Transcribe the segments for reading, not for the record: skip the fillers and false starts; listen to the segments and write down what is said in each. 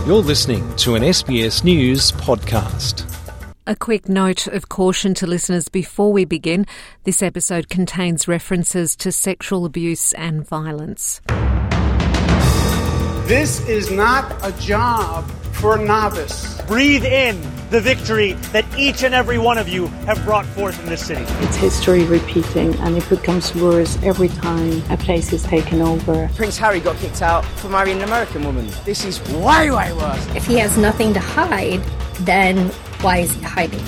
You're listening to an SBS News podcast. A quick note of caution to listeners before we begin. This episode contains references to sexual abuse and violence. This is not a job for a novice. Breathe in the victory that each and every one of you have brought forth in this city. It's history repeating, and it becomes worse every time a place is taken over. Prince Harry got kicked out for marrying an American woman. This is way, way worse. If he has nothing to hide, then why is he hiding?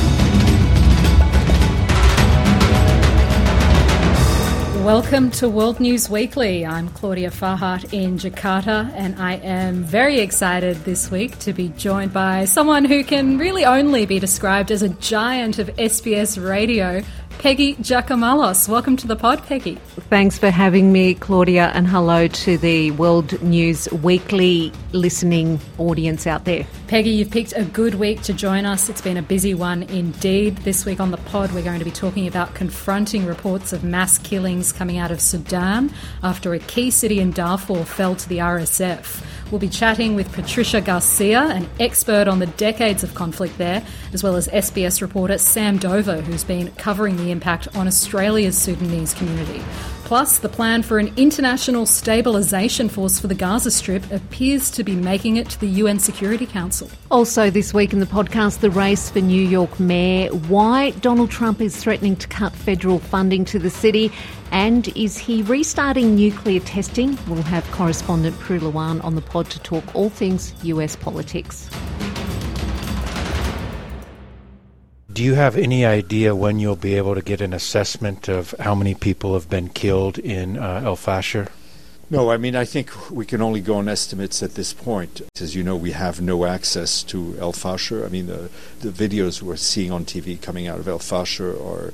Welcome to World News Weekly. I'm Claudia Farhat in Jakarta, and I am very excited this week to be joined by someone who can really only be described as a giant of SBS radio, Peggy Giakoumelos. Welcome to the pod, Peggy. Thanks for having me, Claudia, and hello to the World News Weekly listening audience out there. Peggy, you've picked a good week to join us. It's been a busy one indeed. This week on the pod, we're going to be talking about confronting reports of mass killings coming out of Sudan after a key city in Darfur fell to the RSF. We'll be chatting with Patricia Garcia, an expert on the decades of conflict there, as well as SBS reporter Sam Dover, who's been covering the impact on Australia's Sudanese community. Plus, the plan for an international stabilisation force for the Gaza Strip appears to be making it to the UN Security Council. Also this week in the podcast, the race for New York mayor, why Donald Trump is threatening to cut federal funding to the city, and is he restarting nuclear testing? We'll have correspondent Prue Luan on the pod to talk all things US politics. Do you have any idea when you'll be able to get an assessment of how many people have been killed in El Fasher? No, I think we can only go on estimates at this point. As you know, we have no access to El Fasher. The videos we're seeing on TV coming out of El Fasher are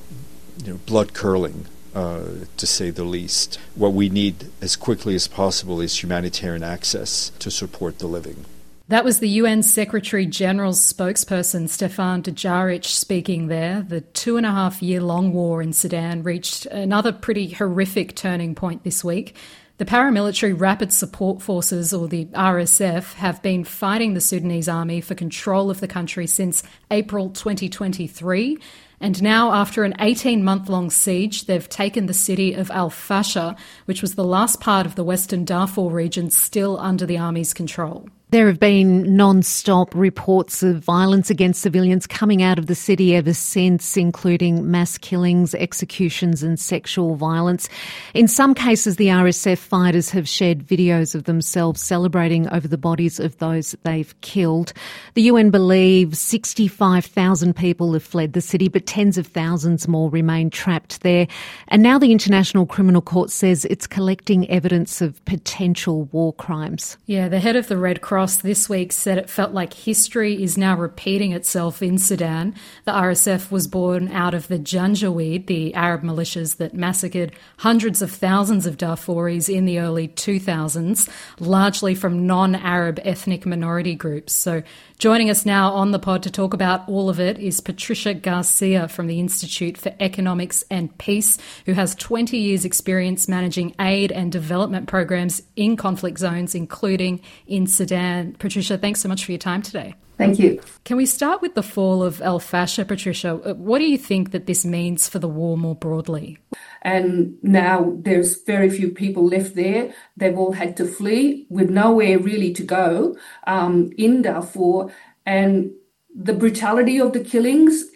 blood curdling, to say the least. What we need as quickly as possible is humanitarian access to support the living. That was the UN Secretary-General's spokesperson, Stéphane Dujarric, speaking there. The 2.5-year-long war in Sudan reached another pretty horrific turning point this week. The Paramilitary Rapid Support Forces, or the RSF, have been fighting the Sudanese army for control of the country since April 2023. And now, after an 18-month-long siege, they've taken the city of Al Fasher, which was the last part of the Western Darfur region still under the army's control. There have been non-stop reports of violence against civilians coming out of the city ever since, including mass killings, executions and sexual violence. In some cases, the RSF fighters have shared videos of themselves celebrating over the bodies of those they've killed. The UN believes 65,000 people have fled the city, but tens of thousands more remain trapped there. And now the International Criminal Court says it's collecting evidence of potential war crimes. Yeah, the head of the Red Cross this week said it felt like history is now repeating itself in Sudan. The RSF was born out of the Janjaweed, the Arab militias that massacred hundreds of thousands of Darfuris in the early 2000s, largely from non-Arab ethnic minority groups. So joining us now on the pod to talk about all of it is Patricia Garcia from the Institute for Economics and Peace, who has 20 years' experience managing aid and development programs in conflict zones, including in Sudan. Patricia, thanks so much for your time today. Thank you. Can we start with the fall of El Fasher, Patricia? What do you think that this means for the war more broadly? And now there's very few people left there. They've all had to flee with nowhere really to go in Darfur. And the brutality of the killings,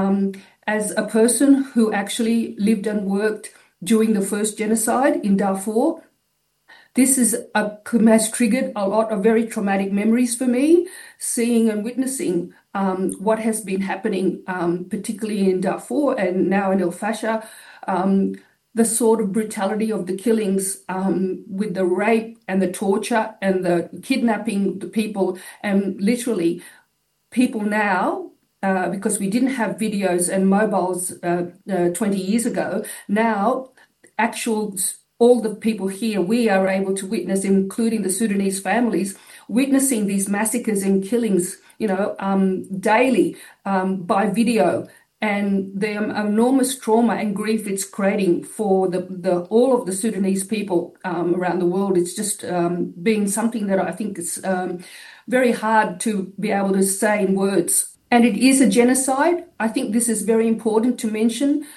as a person who actually lived and worked during the first genocide in Darfur, this has triggered a lot of very traumatic memories for me, seeing and witnessing what has been happening, particularly in Darfur and now in El Fasher, the sort of brutality of the killings with the rape and the torture and the kidnapping the people, and literally people now, because we didn't have videos and mobiles 20 years ago, now all the people here, we are able to witness, including the Sudanese families, witnessing these massacres and killings, daily by video. and the enormous trauma and grief it's creating for all of the Sudanese people around the world. It's just being something that I think is very hard to be able to say in words. And it is a genocide. I think this is very important to mention,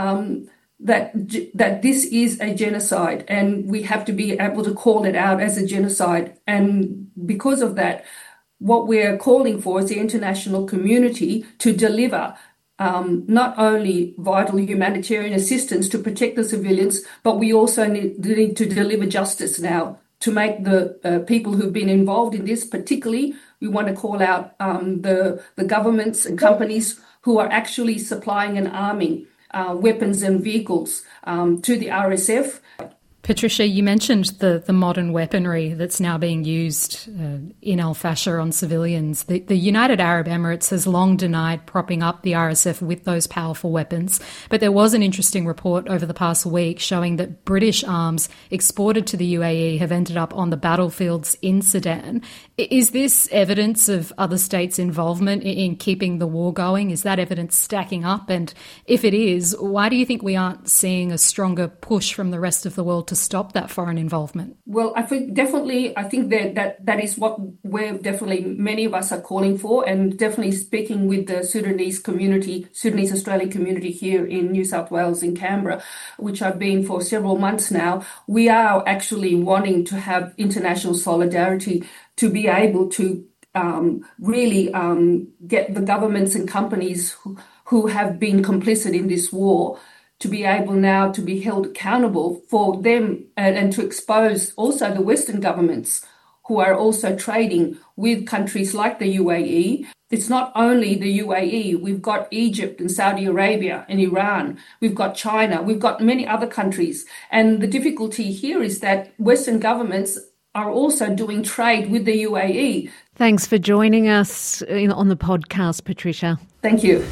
that this is a genocide, and we have to be able to call it out as a genocide. And because of that, what we're calling for is the international community to deliver not only vital humanitarian assistance to protect the civilians, but we also need to deliver justice now to make the people who've been involved in this, particularly, we want to call out the governments and companies who are actually supplying and arming weapons and vehicles to the RSF. Patricia, you mentioned the modern weaponry that's now being used in Al Fasher on civilians. The United Arab Emirates has long denied propping up the RSF with those powerful weapons, but there was an interesting report over the past week showing that British arms exported to the UAE have ended up on the battlefields in Sudan. Is this evidence of other states' involvement in keeping the war going? Is that evidence stacking up? And if it is, why do you think we aren't seeing a stronger push from the rest of the world to stop that foreign involvement? Well, I think that is what we're definitely, many of us are calling for, and definitely speaking with the Sudanese Australian community here in New South Wales, in Canberra, which I've been for several months now. We are actually wanting to have international solidarity to be able to really get the governments and companies who have been complicit in this war to be able now to be held accountable for them, and to expose also the Western governments who are also trading with countries like the UAE. It's not only the UAE, we've got Egypt and Saudi Arabia and Iran, we've got China, we've got many other countries. And the difficulty here is that Western governments are also doing trade with the UAE. Thanks for joining us on the podcast, Patricia. Thank you.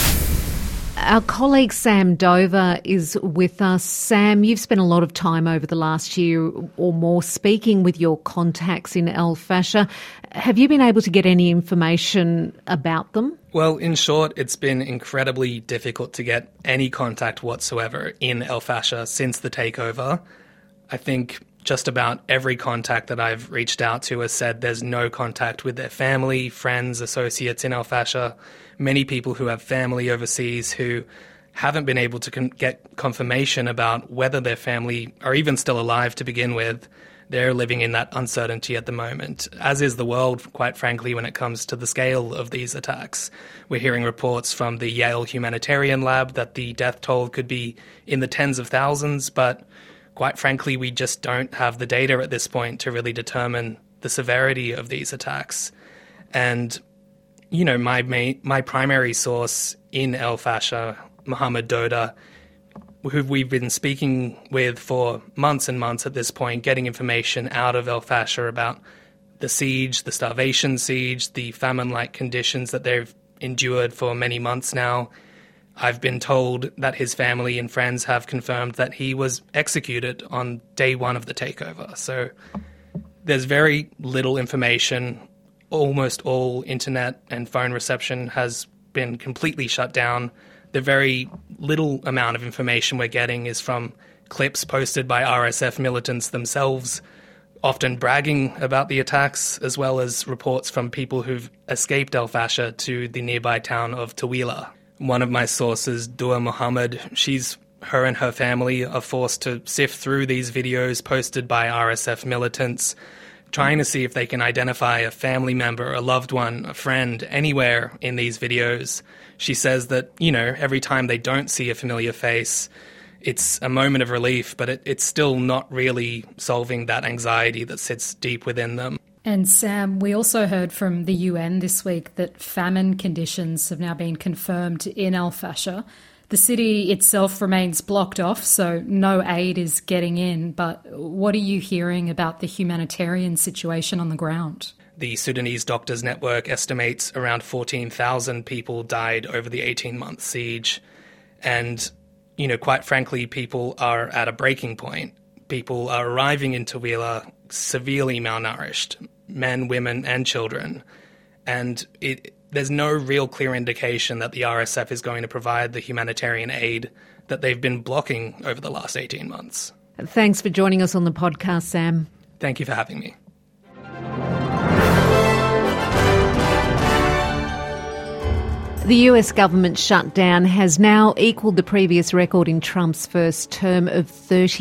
Our colleague Sam Dover is with us. Sam, you've spent a lot of time over the last year or more speaking with your contacts in Al Fasher. Have you been able to get any information about them? Well, in short, it's been incredibly difficult to get any contact whatsoever in Al Fasher since the takeover. I think just about every contact that I've reached out to has said there's no contact with their family, friends, associates in Al Fasher. Many people who have family overseas who haven't been able to get confirmation about whether their family are even still alive to begin with. They're living in that uncertainty at the moment, as is the world, quite frankly, when it comes to the scale of these attacks. We're hearing reports from the Yale Humanitarian Lab that the death toll could be in the tens of thousands, but quite frankly, we just don't have the data at this point to really determine the severity of these attacks. And you know, my primary source in Al Fasher, Mohammed Doda, who we've been speaking with for months and months at this point, getting information out of Al Fasher about the siege, the starvation siege, the famine-like conditions that they've endured for many months now. I've been told that his family and friends have confirmed that he was executed on day one of the takeover. So there's very little information. Almost all internet and phone reception has been completely shut down. The very little amount of information we're getting is from clips posted by RSF militants themselves, often bragging about the attacks, as well as reports from people who've escaped Al Fasher to the nearby town of Tawila. One of my sources, Dua Muhammad, her and her family are forced to sift through these videos posted by RSF militants, trying to see if they can identify a family member, a loved one, a friend, anywhere in these videos. She says that, you know, every time they don't see a familiar face, it's a moment of relief, but it's still not really solving that anxiety that sits deep within them. And Sam, we also heard from the UN this week that famine conditions have now been confirmed in Al Fasher. The city itself remains blocked off, so no aid is getting in. But what are you hearing about the humanitarian situation on the ground? The Sudanese Doctors Network estimates around 14,000 people died over the 18-month siege. And, you know, quite frankly, people are at a breaking point. People are arriving in Tawila severely malnourished, men, women, and children. And there's no real clear indication that the RSF is going to provide the humanitarian aid that they've been blocking over the last 18 months. Thanks for joining us on the podcast, Sam. Thank you for having me. The US government shutdown has now equalled the previous record in Trump's first term of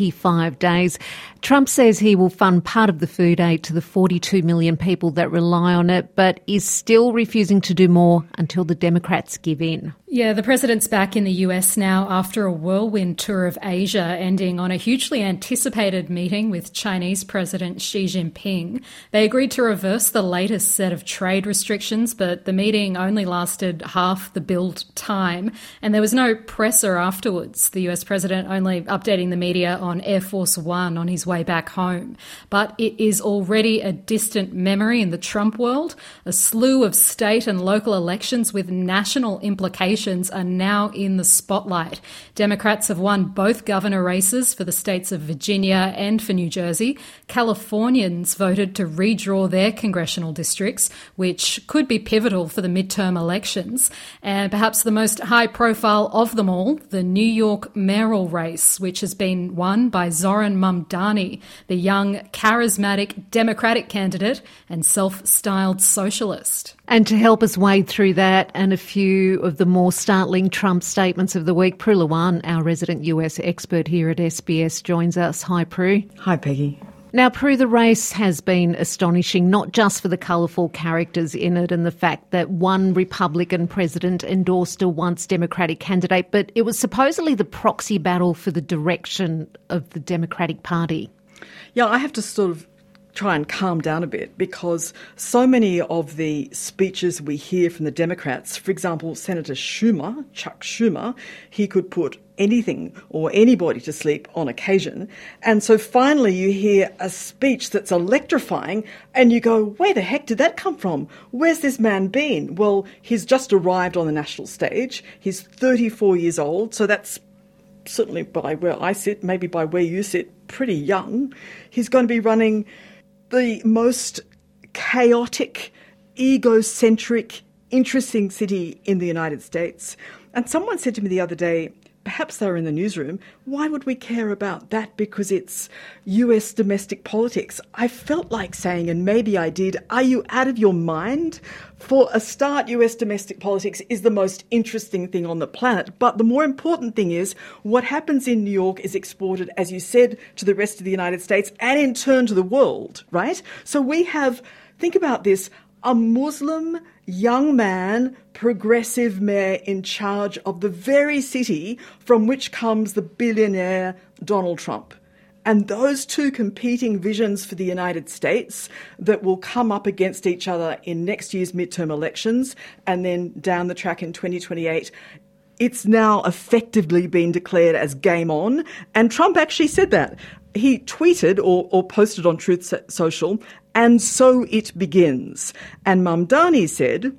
35 days. Trump says he will fund part of the food aid to the 42 million people that rely on it, but is still refusing to do more until the Democrats give in. Yeah, the president's back in the US now after a whirlwind tour of Asia, ending on a hugely anticipated meeting with Chinese President Xi Jinping. They agreed to reverse the latest set of trade restrictions, but the meeting only lasted half the billed time, and there was no presser afterwards. The US president only updating the media on Air Force One on his way back home. But it is already a distant memory in the Trump world. A slew of state and local elections with national implications are now in the spotlight. Democrats have won both governor races for the states of Virginia and for New Jersey. Californians voted to redraw their congressional districts, which could be pivotal for the midterm elections. And perhaps the most high profile of them all, the New York mayoral race, which has been won by Zoran Mamdani, the young, charismatic Democratic candidate and self-styled socialist. And to help us wade through that and a few of the more startling Trump statements of the week, Prue Lewan, our resident US expert here at SBS, joins us. Hi, Prue. Hi, Peggy. Now, Prue, the race has been astonishing, not just for the colourful characters in it and the fact that one Republican president endorsed a once Democratic candidate, but it was supposedly the proxy battle for the direction of the Democratic Party. Yeah, I have to sort of try and calm down a bit because so many of the speeches we hear from the Democrats, for example, Senator Schumer, Chuck Schumer, he could put anything or anybody to sleep on occasion. And so finally you hear a speech that's electrifying and you go, where the heck did that come from? Where's this man been? Well, he's just arrived on the national stage. He's 34 years old, so that's certainly by where I sit, maybe by where you sit, pretty young. He's going to be running the most chaotic, egocentric, interesting city in the United States. And someone said to me the other day, perhaps they were in the newsroom, why would we care about that because it's US domestic politics? I felt like saying, and maybe I did, are you out of your mind? For a start, US domestic politics is the most interesting thing on the planet. But the more important thing is what happens in New York is exported, as you said, to the rest of the United States and in turn to the world, right? So we have, think about this, a Muslim young man, progressive mayor in charge of the very city from which comes the billionaire Donald Trump. And those two competing visions for the United States that will come up against each other in next year's midterm elections and then down the track in 2028, it's now effectively been declared as game on. And Trump actually said that. He tweeted or posted on Truth Social, and so it begins. And Mamdani said,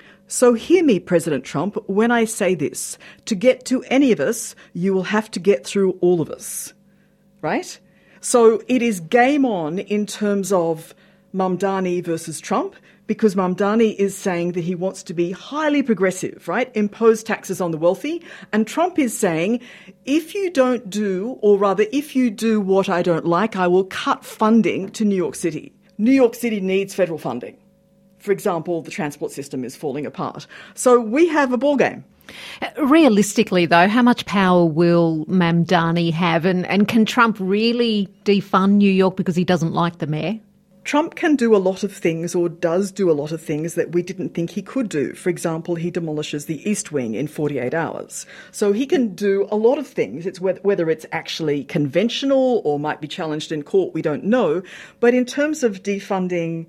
so hear me, President Trump, when I say this. To get to any of us, you will have to get through all of us. Right? So it is game on in terms of Mamdani versus Trump, because Mamdani is saying that he wants to be highly progressive, right? Impose taxes on the wealthy. And Trump is saying, if you don't do, or rather, if you do what I don't like, I will cut funding to New York City. New York City needs federal funding. For example, the transport system is falling apart. So we have a ballgame. Realistically, though, how much power will Mamdani have? And can Trump really defund New York because he doesn't like the mayor? Trump can do a lot of things, or does do a lot of things, that we didn't think he could do. For example, he demolishes the East Wing in 48 hours. So he can do a lot of things. It's whether it's actually conventional or might be challenged in court, we don't know. But in terms of defunding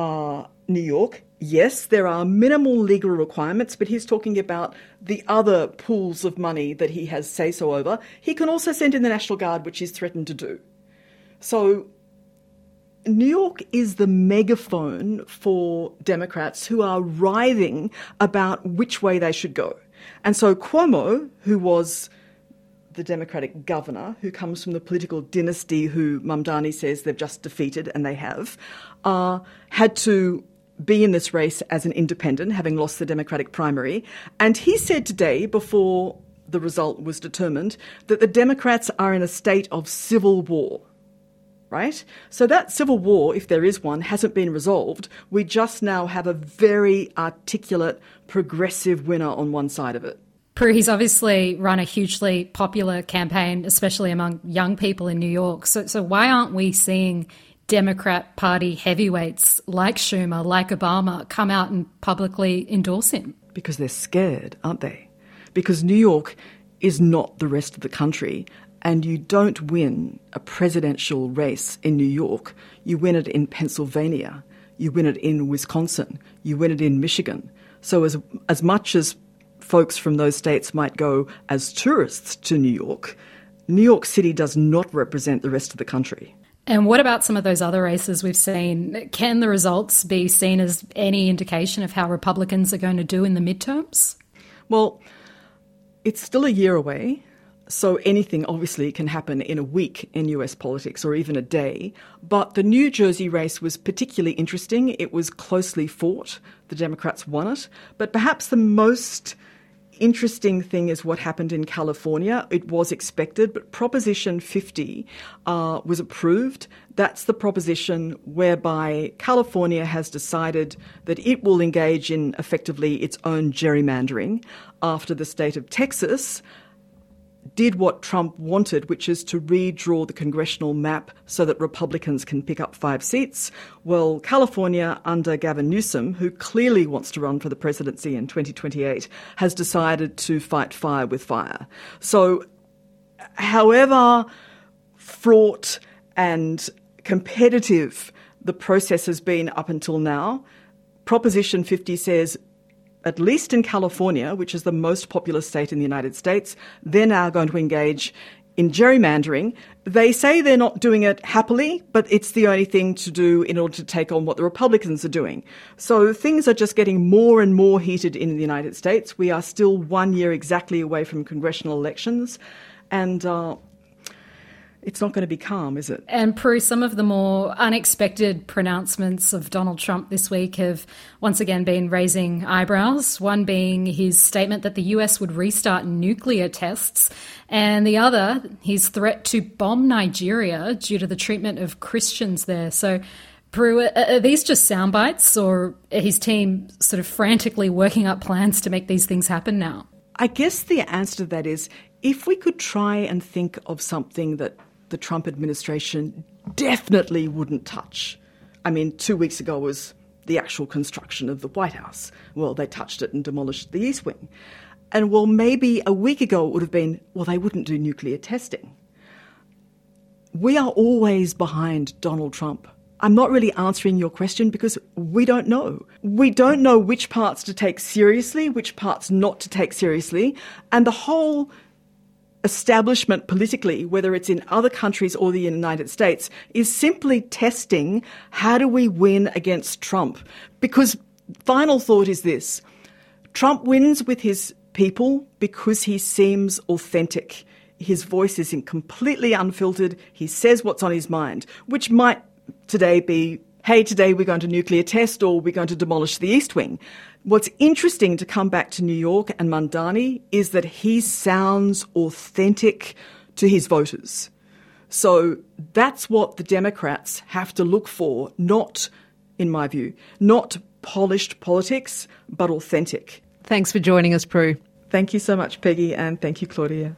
New York, yes, there are minimal legal requirements, but he's talking about the other pools of money that he has say-so over. He can also send in the National Guard, which he's threatened to do. So New York is the megaphone for Democrats who are writhing about which way they should go. And so Cuomo, who was the Democratic governor, who comes from the political dynasty who Mamdani says they've just defeated, and they have, had to be in this race as an independent, having lost the Democratic primary. And he said today, before the result was determined, that the Democrats are in a state of civil war. Right? So that civil war, if there is one, hasn't been resolved. We just now have a very articulate, progressive winner on one side of it. Prue, he's obviously run a hugely popular campaign, especially among young people in New York. So why aren't we seeing Democrat Party heavyweights like Schumer, like Obama, come out and publicly endorse him? Because they're scared, aren't they? Because New York is not the rest of the country. And you don't win a presidential race in New York. You win it in Pennsylvania. You win it in Wisconsin. You win it in Michigan. So as much as folks from those states might go as tourists to New York City does not represent the rest of the country. And what about some of those other races we've seen? Can the results be seen as any indication of how Republicans are going to do in the midterms? Well, it's still a year away. So anything obviously can happen in a week in US politics or even a day. But the New Jersey race was particularly interesting. It was closely fought. The Democrats won it. But perhaps the most interesting thing is what happened in California. It was expected, but Proposition 50 was approved. That's the proposition whereby California has decided that it will engage in effectively its own gerrymandering after the state of Texas did what Trump wanted, which is to redraw the congressional map so that Republicans can pick up 5 seats. Well, California, under Gavin Newsom, who clearly wants to run for the presidency in 2028, has decided to fight fire with fire. So, however fraught and competitive the process has been up until now, Proposition 50 says, at least in California, which is the most populous state in the United States, they're now going to engage in gerrymandering. They say they're not doing it happily, but it's the only thing to do in order to take on what the Republicans are doing. So things are just getting more and more heated in the United States. We are still 1 year exactly away from congressional elections, and it's not going to be calm, is it? And Prue, some of the more unexpected pronouncements of Donald Trump this week have once again been raising eyebrows, one being his statement that the US would restart nuclear tests, and the other, his threat to bomb Nigeria due to the treatment of Christians there. So, Prue, are these just sound bites, or are his team sort of frantically working up plans to make these things happen now? I guess the answer to that is, if we could try and think of something that the Trump administration definitely wouldn't touch. I mean, 2 weeks ago was the actual construction of the White House. Well, they touched it and demolished the East Wing. And well, maybe a week ago it would have been, well, they wouldn't do nuclear testing. We are always behind Donald Trump. I'm not really answering your question because we don't know. We don't know which parts to take seriously, which parts not to take seriously. And the whole establishment politically, whether it's in other countries or the United States, is simply testing how do we win against Trump. Because final thought is this: Trump wins with his people because he seems authentic. His voice is completely unfiltered. He says what's on his mind, which might today be, hey, today we're going to nuclear test or we're going to demolish the East Wing. What's interesting to come back to New York and Mamdani is that he sounds authentic to his voters. So that's what the Democrats have to look for, not, in my view, not polished politics, but authentic. Thanks for joining us, Prue. Thank you so much, Peggy, and thank you, Claudia.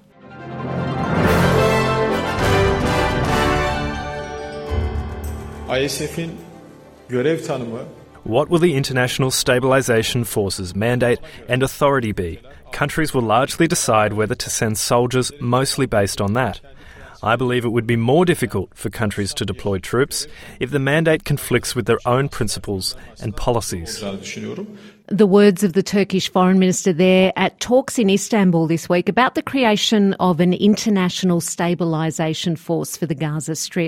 ISF'in görev tanımı. What will the International Stabilisation Force's mandate and authority be? Countries will largely decide whether to send soldiers, mostly based on that. I believe it would be more difficult for countries to deploy troops if the mandate conflicts with their own principles and policies. The words of the Turkish Foreign Minister there at talks in Istanbul this week about the creation of an international stabilisation force for the Gaza Strip.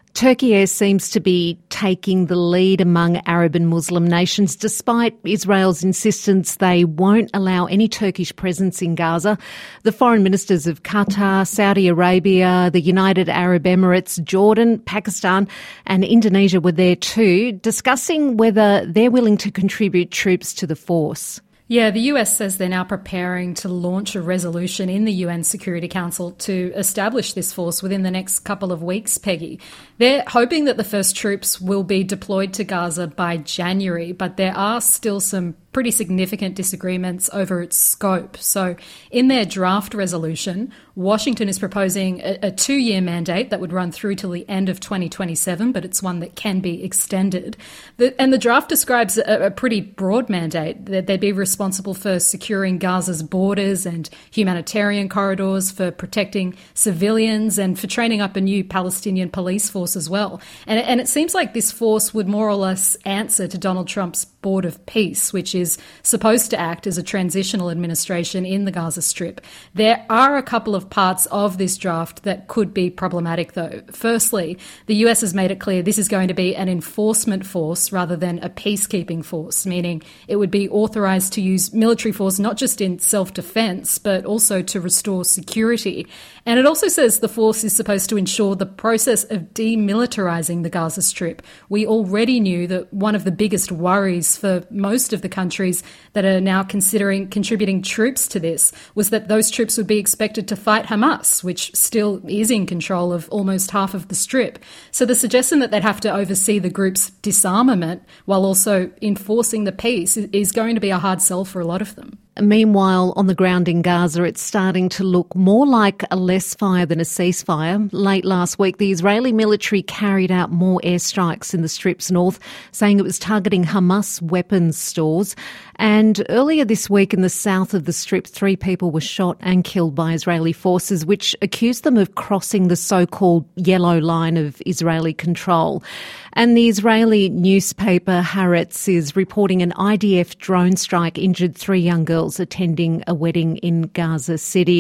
Turkey seems to be taking the lead among Arab and Muslim nations, despite Israel's insistence they won't allow any Turkish presence in Gaza. The foreign ministers of Qatar, Saudi Arabia, the United Arab Emirates, Jordan, Pakistan and Indonesia were there too, discussing whether they're willing to contribute troops to the force. Yeah, the US says they're now preparing to launch a resolution in the UN Security Council to establish this force within the next couple of weeks, Peggy. They're hoping that the first troops will be deployed to Gaza by January, but there are still some pretty significant disagreements over its scope. So in their draft resolution, Washington is proposing a 2-year mandate that would run through till the end of 2027, but it's one that can be extended. And the draft describes a pretty broad mandate, that they'd be responsible for securing Gaza's borders and humanitarian corridors, for protecting civilians and for training up a new Palestinian police force as well. And it seems like this force would more or less answer to Donald Trump's Board of Peace, which is supposed to act as a transitional administration in the Gaza Strip. There are a couple of parts of this draft that could be problematic, though. Firstly, the US has made it clear this is going to be an enforcement force rather than a peacekeeping force, meaning it would be authorised to use military force not just in self-defence, but also to restore security. And it also says the force is supposed to ensure the process of demilitarising the Gaza Strip. We already knew that one of the biggest worries for most of the countries that are now considering contributing troops to this was that those troops would be expected to fight Hamas, which still is in control of almost half of the Strip. So the suggestion that they'd have to oversee the group's disarmament while also enforcing the peace is going to be a hard sell for a lot of them. Meanwhile, on the ground in Gaza, it's starting to look more like a less fire than a ceasefire. Late last week, the Israeli military carried out more airstrikes in the Strip's north, saying it was targeting Hamas weapons stores. And earlier this week in the south of the Strip, 3 people were shot and killed by Israeli forces, which accused them of crossing the so-called yellow line of Israeli control. And the Israeli newspaper Haaretz is reporting an IDF drone strike injured 3 young girls attending a wedding in Gaza City.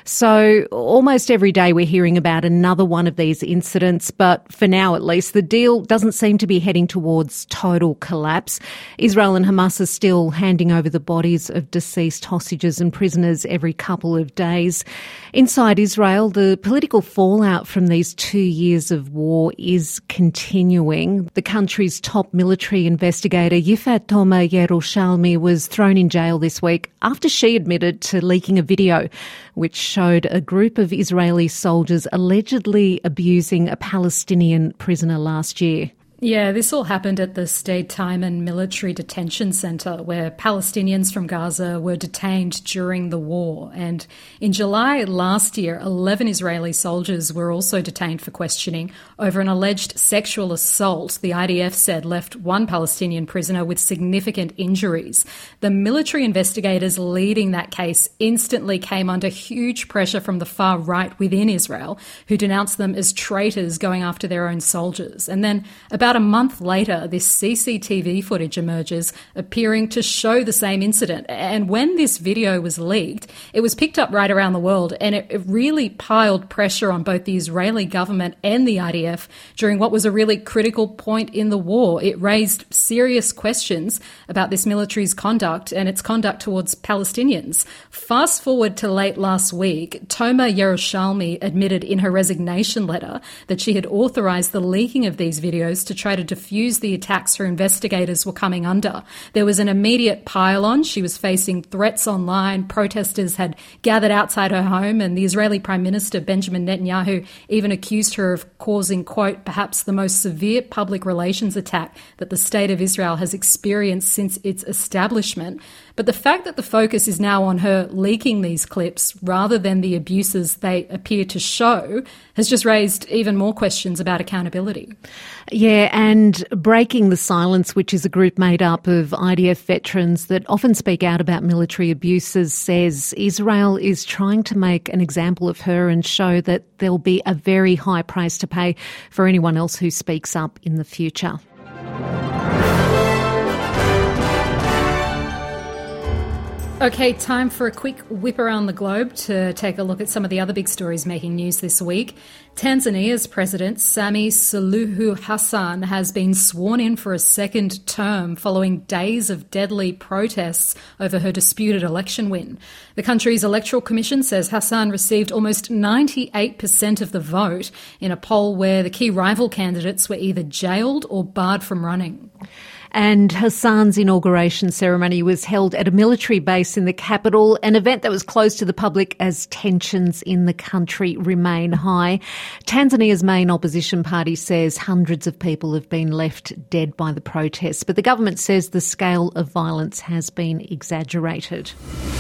So almost every day we're hearing about another one of these incidents, but for now at least, the deal doesn't seem to be heading towards total collapse. Israel and Hamas are still handing over the bodies of deceased hostages and prisoners every couple of days. Inside Israel, the political fallout from these 2 years of war is continuing. The country's top military investigator, Yifat Tomer Yerushalmi, was thrown in jail this week after she admitted to leaking a video which showed a group of Israeli soldiers allegedly abusing a Palestinian prisoner last year. Yeah, this all happened at the Stade Taiman Military Detention Centre, where Palestinians from Gaza were detained during the war. And in July last year, 11 Israeli soldiers were also detained for questioning over an alleged sexual assault the IDF said left one Palestinian prisoner with significant injuries. The military investigators leading that case instantly came under huge pressure from the far right within Israel, who denounced them as traitors going after their own soldiers. And then about a month later, this CCTV footage emerges appearing to show the same incident. And when this video was leaked, it was picked up right around the world, and it really piled pressure on both the Israeli government and the IDF during what was a really critical point in the war. It raised serious questions about this military's conduct and its conduct towards Palestinians. Fast forward to late last week, Tomer Yerushalmi admitted in her resignation letter that she had authorised the leaking of these videos to try to defuse the attacks her investigators were coming under. There was an immediate pile-on. She was facing threats online. Protesters had gathered outside her home, and the Israeli Prime Minister Benjamin Netanyahu even accused her of causing, quote, perhaps the most severe public relations attack that the state of Israel has experienced since its establishment. But the fact that the focus is now on her leaking these clips rather than the abuses they appear to show has just raised even more questions about accountability. Yeah, and Breaking the Silence, which is a group made up of IDF veterans that often speak out about military abuses, says Israel is trying to make an example of her and show that there'll be a very high price to pay for anyone else who speaks up in the future. Okay, time for a quick whip around the globe to take a look at some of the other big stories making news this week. Tanzania's President Samia Suluhu Hassan has been sworn in for a second term following days of deadly protests over her disputed election win. The country's electoral commission says Hassan received almost 98% of the vote in a poll where the key rival candidates were either jailed or barred from running. And Hassan's inauguration ceremony was held at a military base in the capital, an event that was closed to the public as tensions in the country remain high. Tanzania's main opposition party says hundreds of people have been left dead by the protests, but the government says the scale of violence has been exaggerated.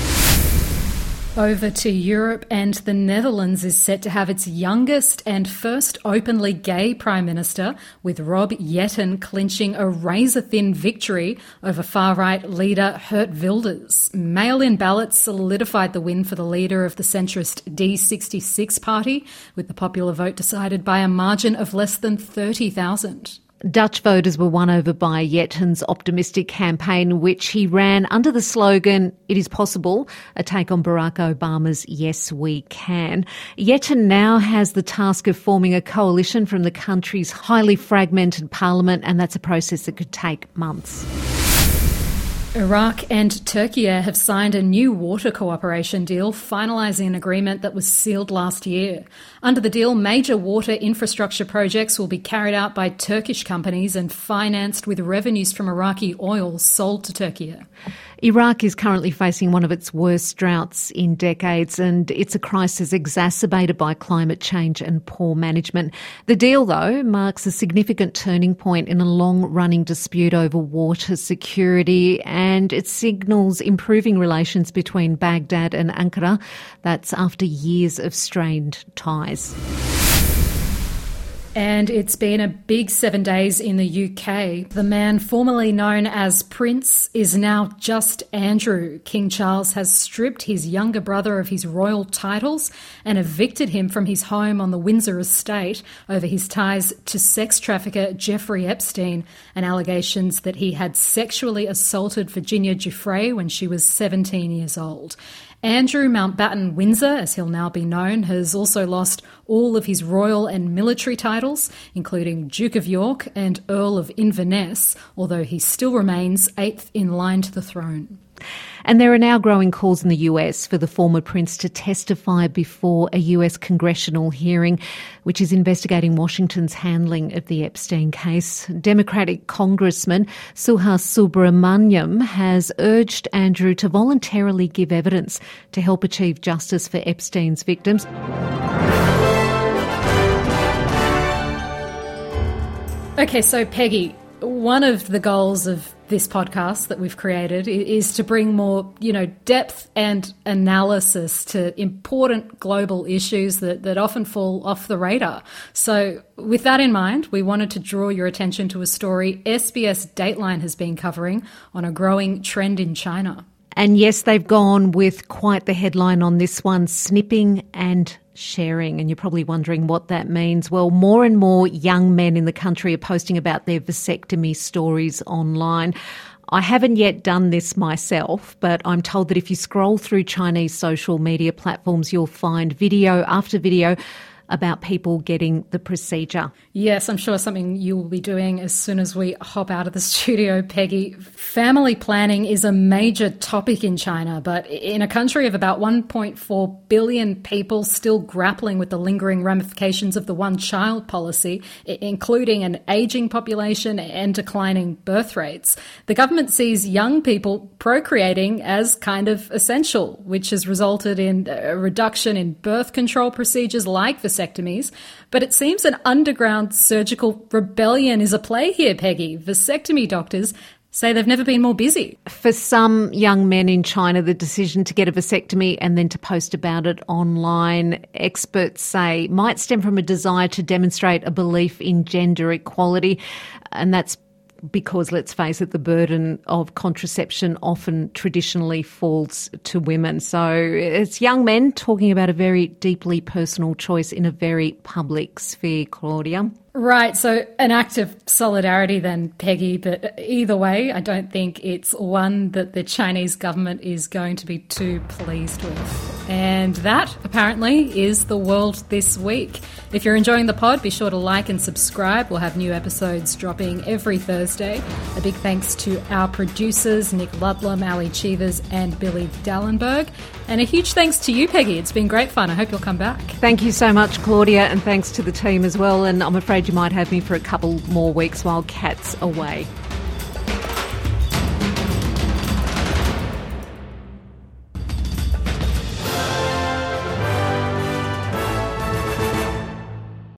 Over to Europe, and the Netherlands is set to have its youngest and first openly gay Prime Minister, with Rob Jetten clinching a razor-thin victory over far-right leader Geert Wilders. Mail-in ballots solidified the win for the leader of the centrist D66 party, with the popular vote decided by a margin of less than 30,000. Dutch voters were won over by Jetten's optimistic campaign, which he ran under the slogan, "It is possible," a take on Barack Obama's "Yes, we can." Jetten now has the task of forming a coalition from the country's highly fragmented parliament, and that's a process that could take months. Iraq and Turkey have signed a new water cooperation deal, finalising an agreement that was sealed last year. Under the deal, major water infrastructure projects will be carried out by Turkish companies and financed with revenues from Iraqi oil sold to Turkey. Iraq is currently facing one of its worst droughts in decades, and it's a crisis exacerbated by climate change and poor management. The deal, though, marks a significant turning point in a long-running dispute over water security, and it signals improving relations between Baghdad and Ankara. That's after years of strained ties. And it's been a big 7 days in the UK. The man formerly known as Prince is now just Andrew. King Charles has stripped his younger brother of his royal titles and evicted him from his home on the Windsor estate over his ties to sex trafficker Jeffrey Epstein and allegations that he had sexually assaulted Virginia Giuffre when she was 17 years old. Andrew Mountbatten Windsor, as he'll now be known, has also lost all of his royal and military titles, including Duke of York and Earl of Inverness, although he still remains 8th in line to the throne. And there are now growing calls in the US for the former prince to testify before a US congressional hearing, which is investigating Washington's handling of the Epstein case. Democratic Congressman Suhas Subramaniam has urged Andrew to voluntarily give evidence to help achieve justice for Epstein's victims. Okay, so Peggy, one of the goals of this podcast that we've created is to bring more, depth and analysis to important global issues that often fall off the radar. So with that in mind, we wanted to draw your attention to a story SBS Dateline has been covering on a growing trend in China. And yes, they've gone with quite the headline on this one, snipping and sharing. And you're probably wondering what that means. Well, more and more young men in the country are posting about their vasectomy stories online. I haven't yet done this myself, but I'm told that if you scroll through Chinese social media platforms, you'll find video after video about people getting the procedure. Yes, I'm sure something you will be doing as soon as we hop out of the studio, Peggy. Family planning is a major topic in China, but in a country of about 1.4 billion people still grappling with the lingering ramifications of the one-child policy, including an ageing population and declining birth rates, the government sees young people procreating as kind of essential, which has resulted in a reduction in birth control procedures like vasectomies. But it seems an underground surgical rebellion is at play here, Peggy. Vasectomy doctors say they've never been more busy. For some young men in China, the decision to get a vasectomy and then to post about it online, experts say, might stem from a desire to demonstrate a belief in gender equality. And that's because, let's face it, the burden of contraception often traditionally falls to women. So it's young men talking about a very deeply personal choice in a very public sphere, Claudia. Right, so an act of solidarity then, Peggy, but either way, I don't think it's one that the Chinese government is going to be too pleased with. And that, apparently, is the world this week. If you're enjoying the pod, be sure to like and subscribe. We'll have new episodes dropping every Thursday. A big thanks to our producers, Nick Ludlam, Ali Cheevers and Billy Dallenberg. And a huge thanks to you, Peggy. It's been great fun. I hope you'll come back. Thank you so much, Claudia, and thanks to the team as well. And I'm afraid you might have me for a couple more weeks while Kat's away.